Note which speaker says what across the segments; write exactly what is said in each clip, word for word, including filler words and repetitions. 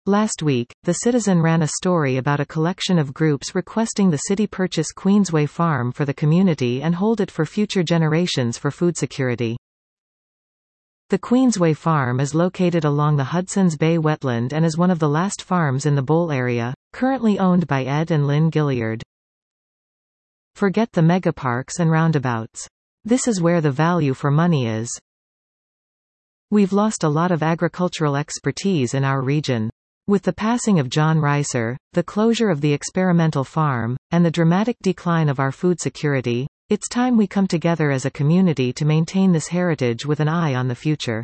Speaker 1: Last week, The Citizen ran a story about a collection of groups requesting the city purchase Queensway Farm for the community and hold it for future generations for food security. The Queensway Farm is located along the Hudson's Bay wetland and is one of the last farms in the Bowl area, currently owned by Ed and Lynn Gilliard. Forget the megaparks and roundabouts. This is where the value for money is. We've lost a lot of agricultural expertise in our region. With the passing of John Reiser, the closure of the experimental farm, and the dramatic decline of our food security, it's time we come together as a community to maintain this heritage with an eye on the future.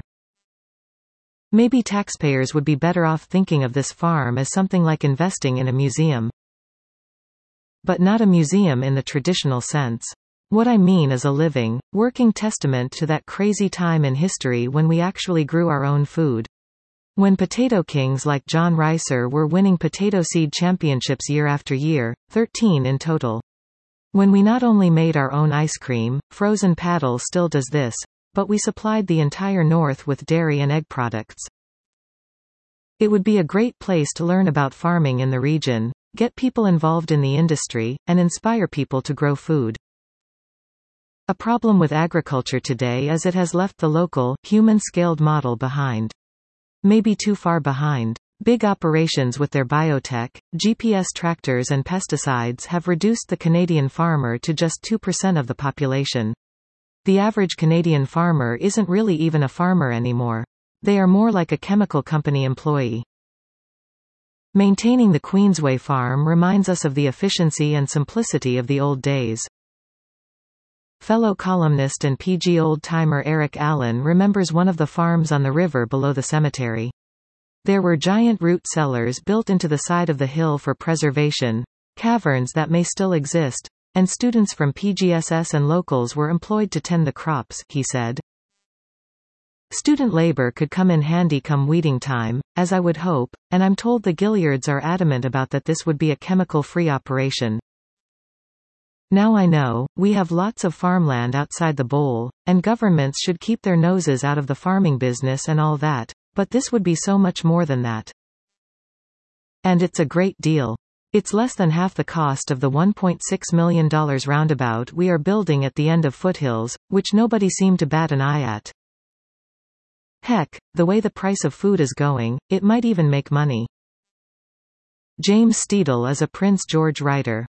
Speaker 1: Maybe taxpayers would be better off thinking of this farm as something like investing in a museum. But not a museum in the traditional sense. What I mean is a living, working testament to that crazy time in history when we actually grew our own food. When potato kings like John Reiser were winning potato seed championships year after year, thirteen in total. When we not only made our own ice cream, Frozen Paddle still does this, but we supplied the entire North with dairy and egg products. It would be a great place to learn about farming in the region, get people involved in the industry, and inspire people to grow food. A problem with agriculture today is it has left the local, human-scaled model behind. Maybe too far behind. Big operations with their biotech, G P S tractors and pesticides have reduced the Canadian farmer to just two percent of the population. The average Canadian farmer isn't really even a farmer anymore. They are more like a chemical company employee. Maintaining the Queensway Farm reminds us of the efficiency and simplicity of the old days. Fellow columnist and P G old-timer Eric Allen remembers one of the farms on the river below the cemetery. There were giant root cellars built into the side of the hill for preservation, caverns that may still exist, and students from P G S S and locals were employed to tend the crops, he said. Student labor could come in handy come weeding time, as I would hope, and I'm told the Gilliards are adamant about that this would be a chemical-free operation. Now I know, we have lots of farmland outside the bowl, and governments should keep their noses out of the farming business and all that, but this would be so much more than that. And it's a great deal. It's less than half the cost of the one point six million dollars roundabout we are building at the end of Foothills, which nobody seemed to bat an eye at. Heck, the way the price of food is going, it might even make money. James Steedle is a Prince George writer.